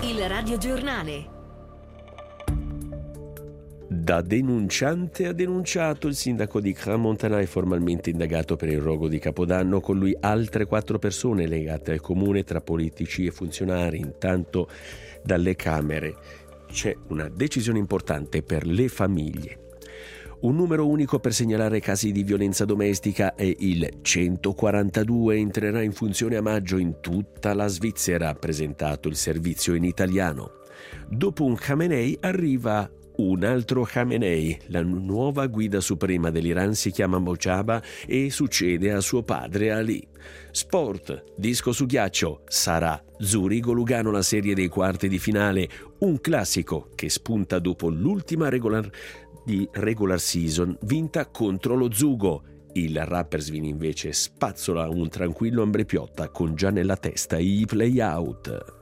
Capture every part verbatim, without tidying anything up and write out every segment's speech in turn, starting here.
Il radiogiornale. Da denunciante a denunciato, il sindaco di Crans-Montana è formalmente indagato per il rogo di Capodanno, con lui altre quattro persone legate al comune tra politici e funzionari. Intanto dalle Camere c'è una decisione importante per le famiglie. Un numero unico per segnalare casi di violenza domestica è il centoquarantadue, entrerà in funzione a maggio in tutta la Svizzera, ha presentato il servizio in italiano. Dopo un Khamenei arriva un altro Khamenei. La nuova guida suprema dell'Iran si chiama Mojtaba e succede a suo padre Ali. Sport, disco su ghiaccio, sarà Zurigo-Lugano la serie dei quarti di finale, un classico che spunta dopo l'ultima regular di regular season vinta contro lo Zugo. Il Rapperswil invece spazzola un tranquillo Ambrepiotta con già nella testa i play-out.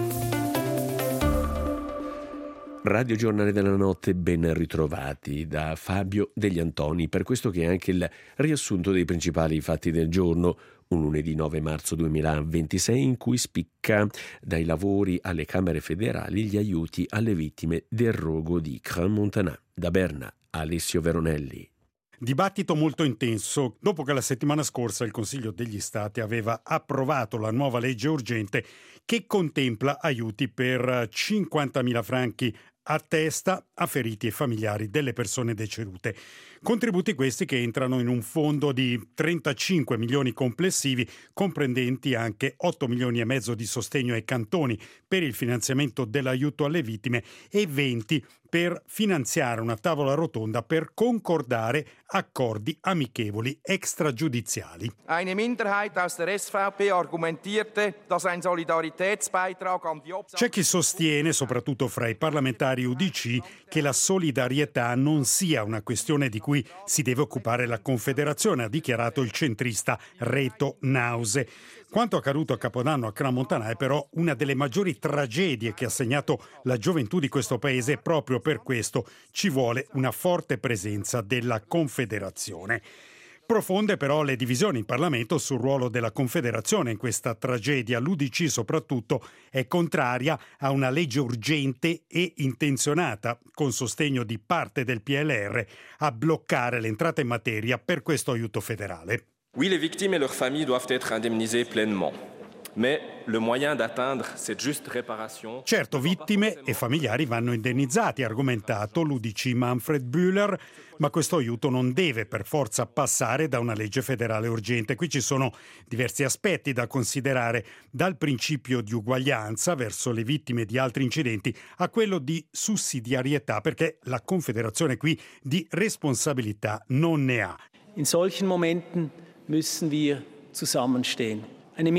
Radio Giornale della Notte, ben ritrovati da Fabio Degli Antoni per questo che è anche il riassunto dei principali fatti del giorno, un lunedì nove marzo duemilaventisei in cui spicca dai lavori alle Camere federali gli aiuti alle vittime del rogo di Crans-Montana. Da Berna, Alessio Veronelli. Dibattito molto intenso dopo che la settimana scorsa il Consiglio degli Stati aveva approvato la nuova legge urgente che contempla aiuti per cinquantamila franchi a testa a feriti e familiari delle persone decedute. Contributi questi che entrano in un fondo di trentacinque milioni complessivi, comprendenti anche otto milioni e mezzo di sostegno ai cantoni per il finanziamento dell'aiuto alle vittime e venti per finanziare una tavola rotonda per concordare accordi amichevoli extragiudiziali. Eine Minderheit aus der S V P argumentierte, dass ein Solidaritätsbeitrag an die Opfer... C'è chi sostiene, soprattutto fra i parlamentari U D C, che la solidarietà non sia una questione di cui si deve occupare la Confederazione, ha dichiarato il centrista Reto Nause. Quanto accaduto a Capodanno a Crans-Montana è però una delle maggiori tragedie che ha segnato la gioventù di questo paese e proprio per questo ci vuole una forte presenza della Confederazione. Profonde però le divisioni in Parlamento sul ruolo della Confederazione in questa tragedia. L'U D C soprattutto è contraria a una legge urgente e intenzionata, con sostegno di parte del P L R, a bloccare l'entrata in materia per questo aiuto federale. Oui, les victimes et leurs familles doivent être indemnisées pleinement. Mais le moyen d'atteindre cette juste réparation... Certo, vittime e familiari vanno indennizzati, ha argomentato l'U D C Manfred Bühler, ma questo aiuto non deve per forza passare da una legge federale urgente. Qui ci sono diversi aspetti da considerare, dal principio di uguaglianza verso le vittime di altri incidenti a quello di sussidiarietà, perché la Confederazione qui di responsabilità non ne ha. In solchen Momenten müssen wir zusammenstehen.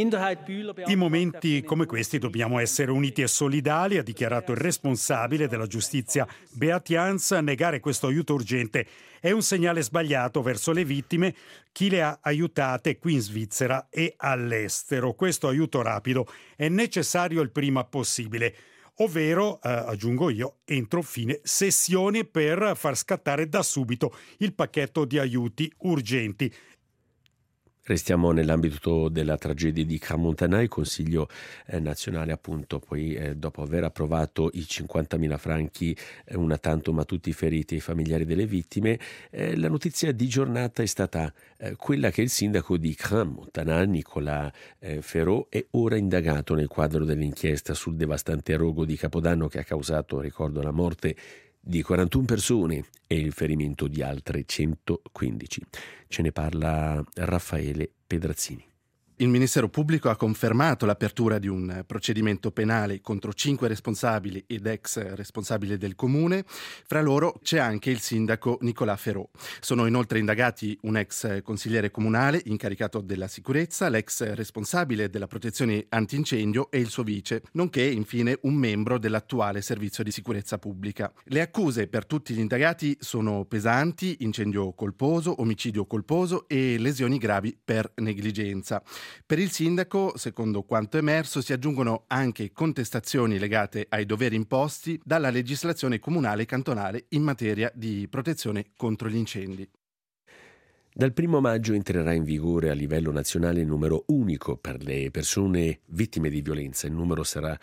In momenti come questi dobbiamo essere uniti e solidali, ha dichiarato il responsabile della giustizia Beat Jans. Negare questo aiuto urgente è un segnale sbagliato verso le vittime, chi le ha aiutate qui in Svizzera e all'estero. Questo aiuto rapido è necessario il prima possibile, ovvero, eh, aggiungo io, entro fine sessione per far scattare da subito il pacchetto di aiuti urgenti. Restiamo nell'ambito della tragedia di Crans-Montana. Il Consiglio eh, nazionale, appunto, poi eh, dopo aver approvato i cinquantamila franchi eh, una tantum a tutti i feriti e i familiari delle vittime, eh, la notizia di giornata è stata eh, quella che il sindaco di Crans-Montana, Nicolas eh, Ferraud, è ora indagato nel quadro dell'inchiesta sul devastante rogo di Capodanno che ha causato, ricordo, la morte di quarantuno persone e il ferimento di altre centoquindici. Ce ne parla Raffaele Pedrazzini. Il Ministero Pubblico ha confermato l'apertura di un procedimento penale contro cinque responsabili ed ex responsabili del comune. Fra loro c'è anche il sindaco Nicolas Ferraud. Sono inoltre indagati un ex consigliere comunale incaricato della sicurezza, l'ex responsabile della protezione antincendio e il suo vice, nonché infine un membro dell'attuale servizio di sicurezza pubblica. Le accuse per tutti gli indagati sono pesanti: incendio colposo, omicidio colposo e lesioni gravi per negligenza. Per il sindaco, secondo quanto emerso, si aggiungono anche contestazioni legate ai doveri imposti dalla legislazione comunale e cantonale in materia di protezione contro gli incendi. Dal primo maggio entrerà in vigore a livello nazionale il numero unico per le persone vittime di violenza. Il numero sarà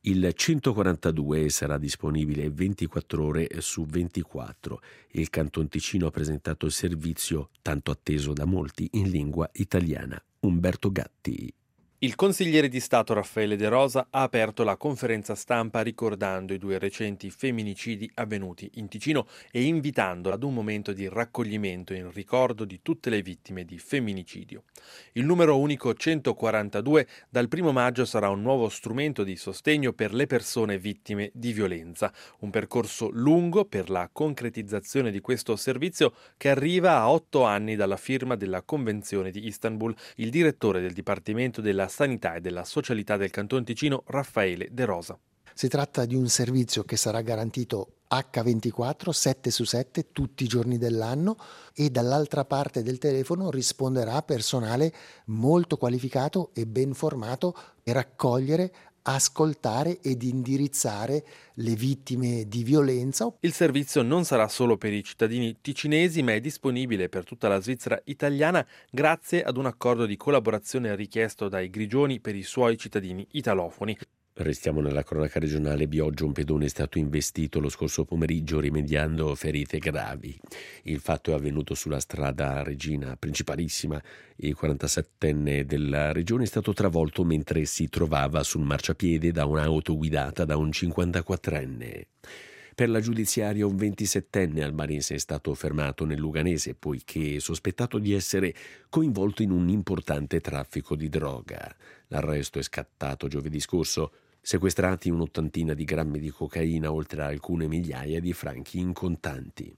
Il centoquarantadue sarà disponibile ventiquattro ore su ventiquattro. Il Canton Ticino ha presentato il servizio tanto atteso da molti in lingua italiana. Umberto Gatti. Il consigliere di Stato Raffaele De Rosa ha aperto la conferenza stampa ricordando i due recenti femminicidi avvenuti in Ticino e invitando ad un momento di raccoglimento in ricordo di tutte le vittime di femminicidio. Il numero unico centoquarantadue dal primo maggio sarà un nuovo strumento di sostegno per le persone vittime di violenza, un percorso lungo per la concretizzazione di questo servizio che arriva a otto anni dalla firma della Convenzione di Istanbul. Il direttore del Dipartimento della Sanità e della Socialità del Canton Ticino, Raffaele De Rosa. Si tratta di un servizio che sarà garantito acca ventiquattro, sette su sette, tutti i giorni dell'anno, e dall'altra parte del telefono risponderà personale molto qualificato e ben formato per accogliere, ascoltare ed indirizzare le vittime di violenza. Il servizio non sarà solo per i cittadini ticinesi, ma è disponibile per tutta la Svizzera italiana grazie ad un accordo di collaborazione richiesto dai Grigioni per i suoi cittadini italofoni. Restiamo nella cronaca regionale. Bioggia, un pedone è stato investito lo scorso pomeriggio rimediando ferite gravi. Il fatto è avvenuto sulla strada Regina Principalissima. Il quarantasettenne della regione è stato travolto mentre si trovava sul marciapiede da un'auto guidata da un cinquantaquattrenne. Per la giudiziaria un ventisettenne albanese è stato fermato nel Luganese poiché è sospettato di essere coinvolto in un importante traffico di droga. L'arresto è scattato giovedì scorso. Sequestrati un'ottantina di grammi di cocaina oltre a alcune migliaia di franchi in contanti.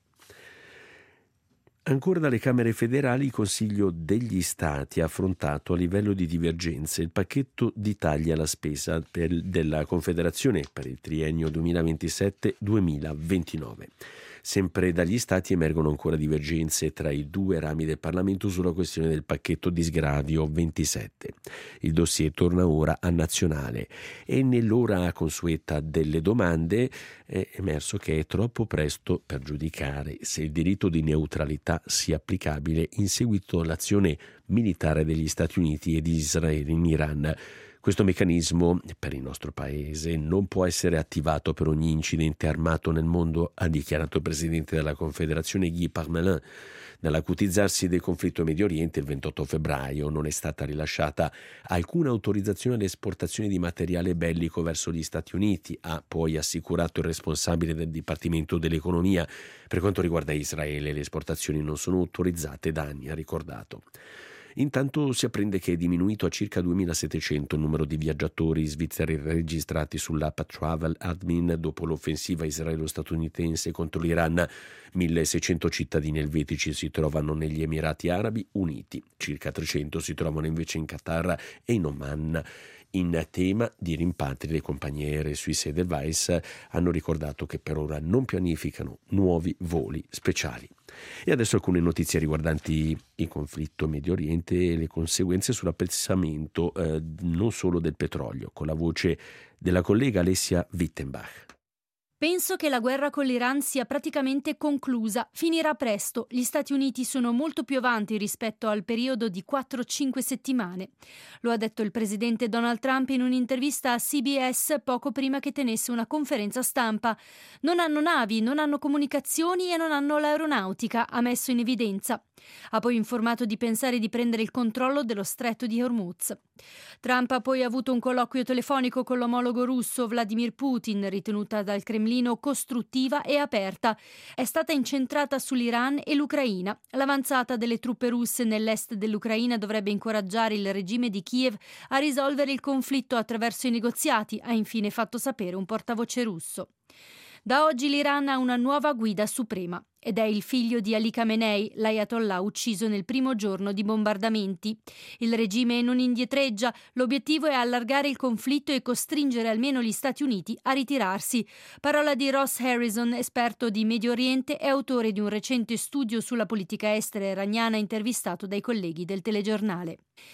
Ancora dalle Camere federali, il Consiglio degli Stati ha affrontato a livello di divergenze il pacchetto di tagli alla spesa per, della Confederazione per il triennio duemilaventisette duemilaventinove. Sempre dagli Stati emergono ancora divergenze tra i due rami del Parlamento sulla questione del pacchetto di sgravio ventisette. Il dossier torna ora a nazionale e nell'ora consueta delle domande è emerso che è troppo presto per giudicare se il diritto di neutralità sia applicabile in seguito all'azione militare degli Stati Uniti e di Israele in Iran. Questo meccanismo per il nostro paese non può essere attivato per ogni incidente armato nel mondo, ha dichiarato il presidente della Confederazione Guy Parmelin. Nell'acutizzarsi del conflitto in Medio Oriente il ventotto febbraio non è stata rilasciata alcuna autorizzazione all'esportazione di materiale bellico verso gli Stati Uniti, ha poi assicurato il responsabile del Dipartimento dell'Economia. Per quanto riguarda Israele, le esportazioni non sono autorizzate da anni, ha ricordato. Intanto si apprende che è diminuito a circa duemilasettecento il numero di viaggiatori svizzeri registrati sull'app Travel Admin dopo l'offensiva israelo-statunitense contro l'Iran. milleseicento cittadini elvetici si trovano negli Emirati Arabi Uniti, circa trecento si trovano invece in Qatar e in Oman. In tema di rimpatri, le compagnie aeree Swiss ed Edelweiss hanno ricordato che per ora non pianificano nuovi voli speciali. E adesso alcune notizie riguardanti il conflitto in Medio Oriente e le conseguenze sull'appezzamento eh, non solo del petrolio, con la voce della collega Alessia Wittenbach. Penso che la guerra con l'Iran sia praticamente conclusa, finirà presto. Gli Stati Uniti sono molto più avanti rispetto al periodo di quattro cinque settimane. Lo ha detto il presidente Donald Trump in un'intervista a C B S poco prima che tenesse una conferenza stampa. Non hanno navi, non hanno comunicazioni e non hanno l'aeronautica, ha messo in evidenza. Ha poi informato di pensare di prendere il controllo dello stretto di Hormuz. Trump ha poi avuto un colloquio telefonico con l'omologo russo Vladimir Putin, ritenuta dal Cremlino costruttiva e aperta. È stata incentrata sull'Iran e l'Ucraina. L'avanzata delle truppe russe nell'est dell'Ucraina dovrebbe incoraggiare il regime di Kiev a risolvere il conflitto attraverso i negoziati, ha infine fatto sapere un portavoce russo. Da oggi l'Iran ha una nuova guida suprema ed è il figlio di Ali Khamenei, l'ayatollah ucciso nel primo giorno di bombardamenti. Il regime non indietreggia, l'obiettivo è allargare il conflitto e costringere almeno gli Stati Uniti a ritirarsi. Parola di Ross Harrison, esperto di Medio Oriente e autore di un recente studio sulla politica estera iraniana intervistato dai colleghi del telegiornale.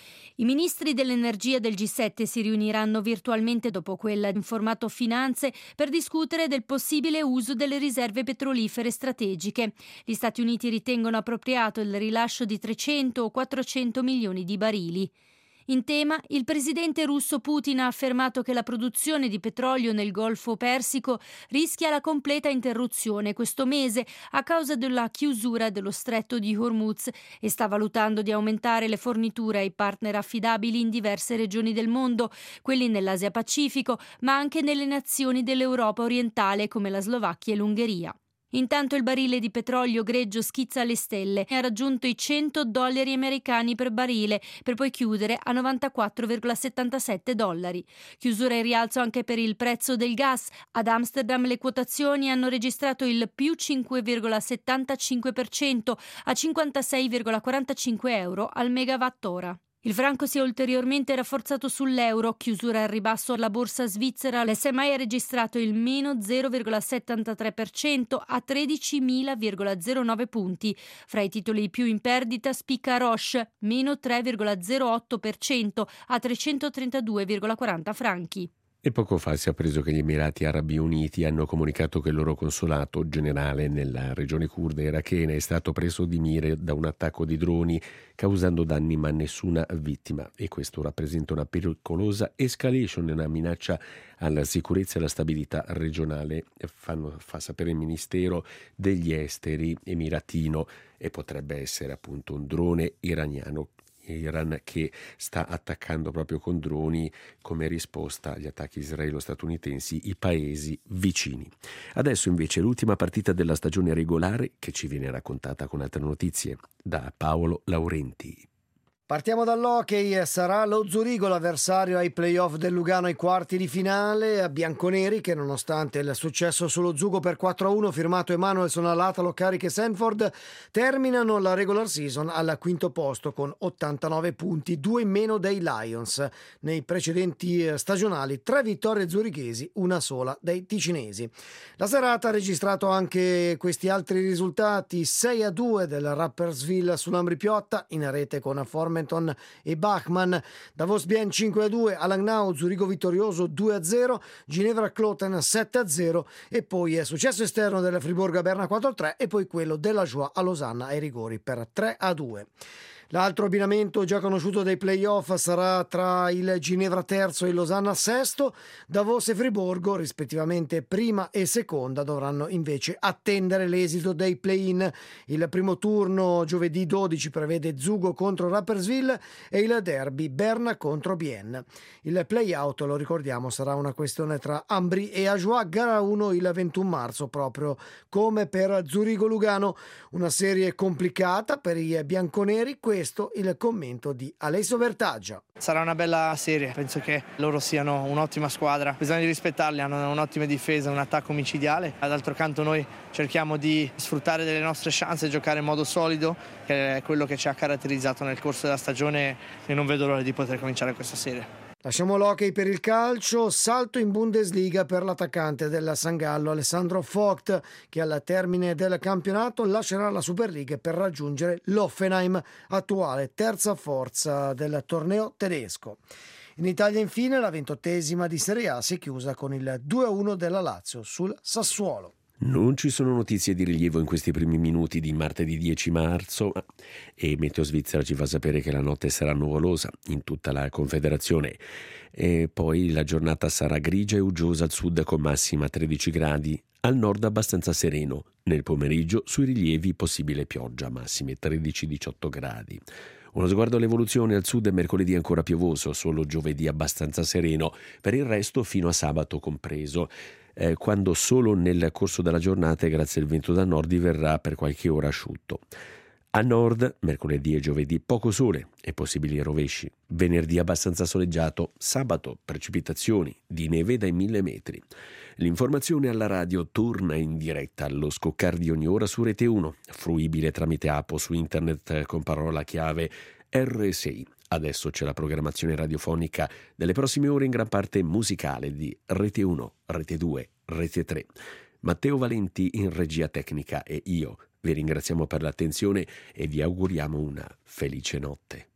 I ministri dell'energia del G sette si riuniranno virtualmente dopo quella in formato finanze per discutere del possibile uso delle riserve petrolifere strategiche. Gli Stati Uniti ritengono appropriato il rilascio di trecento o quattrocento milioni di barili. In tema, il presidente russo Putin ha affermato che la produzione di petrolio nel Golfo Persico rischia la completa interruzione questo mese a causa della chiusura dello stretto di Hormuz e sta valutando di aumentare le forniture ai partner affidabili in diverse regioni del mondo, quelli nell'Asia Pacifico, ma anche nelle nazioni dell'Europa orientale come la Slovacchia e l'Ungheria. Intanto il barile di petrolio greggio schizza alle stelle e ha raggiunto i cento dollari americani per barile, per poi chiudere a novantaquattro virgola settantasette dollari. Chiusura in rialzo anche per il prezzo del gas. Ad Amsterdam le quotazioni hanno registrato il più cinque virgola settantacinque per cento a cinquantasei virgola quarantacinque euro al megawattora. Il franco si è ulteriormente rafforzato sull'euro, chiusura al ribasso alla borsa svizzera, l'S M I ha registrato il meno zero virgola settantatré per cento a tredicimila virgola zero nove punti. Fra i titoli più in perdita spicca Roche, meno tre virgola zero otto per cento a trecentotrentadue virgola quaranta franchi. E poco fa si è appreso che gli Emirati Arabi Uniti hanno comunicato che il loro consolato generale nella regione curda irachena è stato preso di mira da un attacco di droni causando danni ma nessuna vittima, e questo rappresenta una pericolosa escalation e una minaccia alla sicurezza e alla stabilità regionale, fanno, fa sapere il Ministero degli Esteri emiratino, e potrebbe essere appunto un drone iraniano. Iran che sta attaccando proprio con droni come risposta agli attacchi israelo-statunitensi i paesi vicini. Adesso invece l'ultima partita della stagione regolare che ci viene raccontata con altre notizie da Paolo Laurenti. Partiamo dall'hockey, sarà lo Zurigo l'avversario ai playoff del Lugano ai quarti di finale, a bianconeri che nonostante il successo sullo Zugo per quattro a uno firmato Emanuelson all'Atalo, Carrick e Sanford terminano la regular season al quinto posto con ottantanove punti, due in meno dei Lions. Nei precedenti stagionali tre vittorie zurighesi, una sola dei ticinesi. La serata ha registrato anche questi altri risultati: sei a due del Rapperswil sull'Ambri Piotta, in rete con Form e Bachmann, Davos Bien cinque a due, a Langnau Zurigo vittorioso due a zero, Ginevra Kloten sette a zero, e poi è successo esterno del Friburgo a Berna quattro a tre e poi quello della Joie a Losanna ai rigori per tre a due. L'altro abbinamento già conosciuto dei playoff sarà tra il Ginevra terzo e il Losanna sesto. Davos e Friburgo, rispettivamente prima e seconda, dovranno invece attendere l'esito dei play-in. Il primo turno giovedì dodici prevede Zugo contro Rapperswil e il derby Berna contro Bienne. Il play-out, lo ricordiamo, sarà una questione tra Ambri e Ajoie, gara uno il ventuno marzo, proprio come per Zurigo Lugano. Una serie complicata per i bianconeri. Questo il commento di Alessio Vertaggia. Sarà una bella serie, penso che loro siano un'ottima squadra, bisogna rispettarli, hanno un'ottima difesa, un attacco micidiale. D'altro canto noi cerchiamo di sfruttare delle nostre chance e giocare in modo solido, che è quello che ci ha caratterizzato nel corso della stagione, e non vedo l'ora di poter cominciare questa serie. Lasciamo l'hockey per il calcio, salto in Bundesliga per l'attaccante del San Gallo Alessandro Vogt, che al termine del campionato lascerà la Superliga per raggiungere l'Hoffenheim, attuale terza forza del torneo tedesco. In Italia infine la ventottesima di Serie A si è chiusa con il due a uno della Lazio sul Sassuolo. Non ci sono notizie di rilievo in questi primi minuti di martedì dieci marzo e Meteo Svizzera ci fa sapere che la notte sarà nuvolosa in tutta la Confederazione e poi la giornata sarà grigia e uggiosa al sud con massima tredici gradi, al nord abbastanza sereno. Nel pomeriggio sui rilievi possibile pioggia, massime tredici diciotto gradi. Uno sguardo all'evoluzione: al sud mercoledì ancora piovoso, solo giovedì abbastanza sereno, per il resto fino a sabato compreso. Eh, quando solo nel corso della giornata, grazie al vento da nord, diverrà per qualche ora asciutto. A nord, mercoledì e giovedì, poco sole e possibili rovesci. Venerdì abbastanza soleggiato, sabato precipitazioni di neve dai mille metri. L'informazione alla radio torna in diretta allo scoccare di ogni ora su Rete uno, fruibile tramite app o su internet con parola chiave erre sei. Adesso c'è la programmazione radiofonica delle prossime ore, in gran parte musicale, di Rete uno, Rete due, Rete tre. Matteo Valenti in regia tecnica e io vi ringraziamo per l'attenzione e vi auguriamo una felice notte.